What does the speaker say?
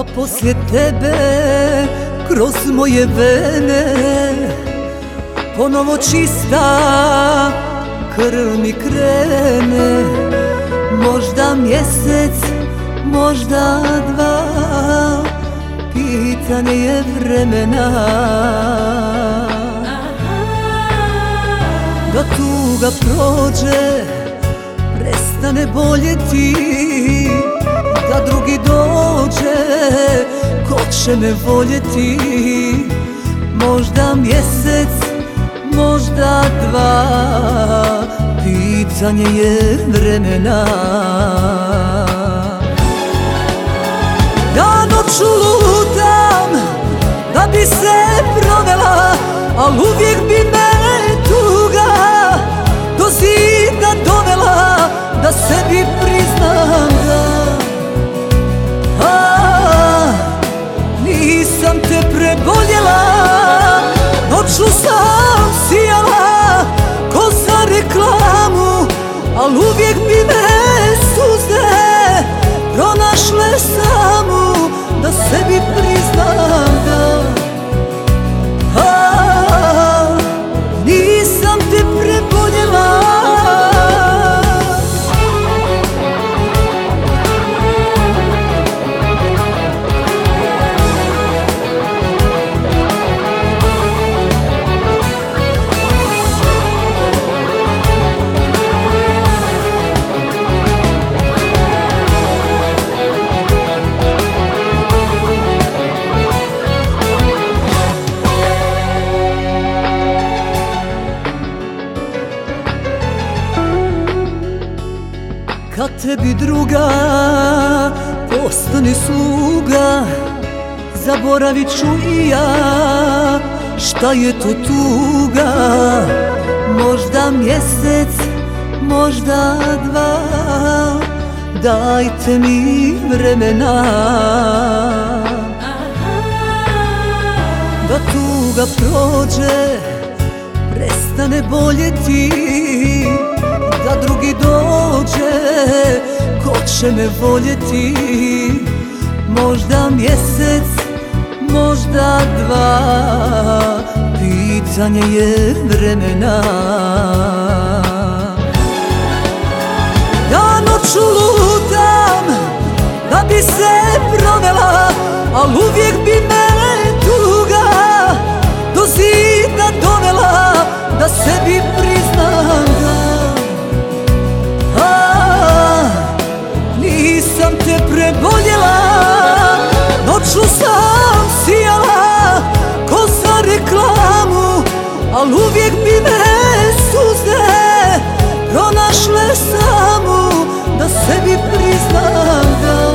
da poslije tebe kroz moje vene ponovo čista krv mi krene. Možda mjesec, možda dva, pitanje je vremena. Da tuga prođe, prestane boljeti, da drugi dođe ko će me voljeti. Možda mjesec, možda dva, pitanje je vremena. Ja noću lutam da bi se provela, al uvijek bi me tuga do zida dovela, da sebi priznam da nisam te preboljela. Noću sam sijala ko za reklamu, al uvijek bi me suze pronašle samu, da sebi priznam da nisam te preboljela. Kad tebi druga postane sluga, zaboravit ću i ja šta je to tuga. Možda mjesec, možda dva, dajte mi vremena. Da tuga prođe, prestane boljeti, da drugi dođe ko će me voljeti. Možda mjesec, možda dva, pitanje je vremena. Ja noću lutam da bi se provela, al uvijek bi me tuga do zida dovela, da sebi priznam da nisam te preboljela. Noću sam sijala ko za reklamu, al uvijek bi me suze pronašle samu, da sebi priznam da